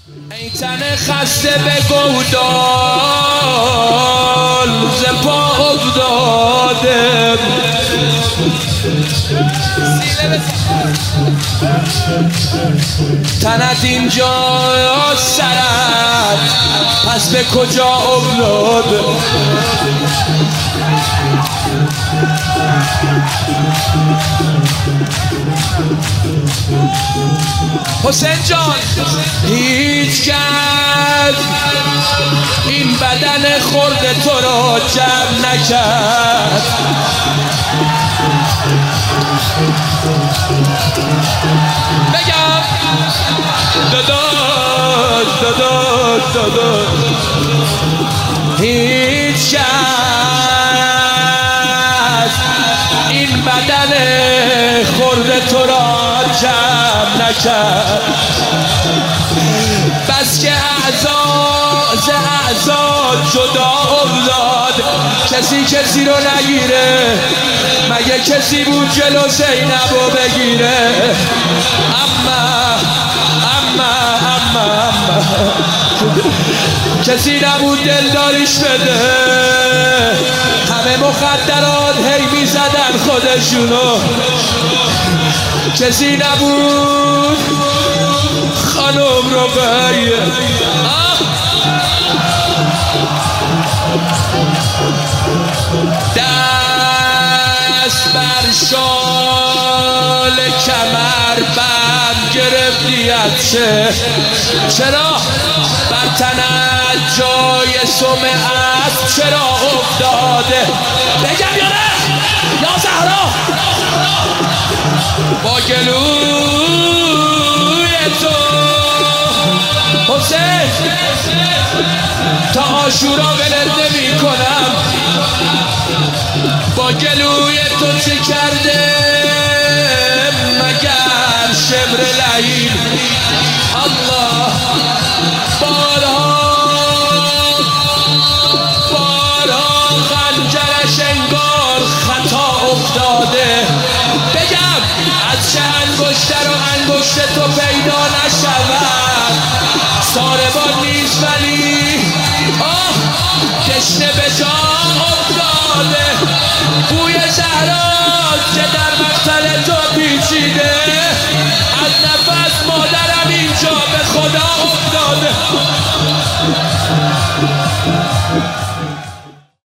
ای تن خسته به گودال ز پا افتاده تنت اینجا سرت پس به کجا افتاده حسین جان هیچ کس این بدن خورده تو را جمع نکرد بگم داداش هیچ کس این بدن خورده تو را جمع نکرد بس که اعضا جدا افتاد کسی رو نگیره مگه کسی بود جلو زینبو بگیره اما کسی نبود دلداریش بده همه مخدرات هی میزدن خودشونو کسی نبود خانم رو بگیره دست بر شال کمر بند گرفتیت چرا بر تنت جای سم اسب چرا افتاده بگم یا نه یا زهرا با گلوی تو حسین تا عاشورا ولت نمی کنم با گلوی تو چه کرده مگر شبر لعین الله بارها خنجرش انگار خطا افتاده بگم از چه انگشته رو انگشت تو پیدا نشود ساربان نیست ولی تشنه به جا افتاده بوی زهرا که در مقتل تو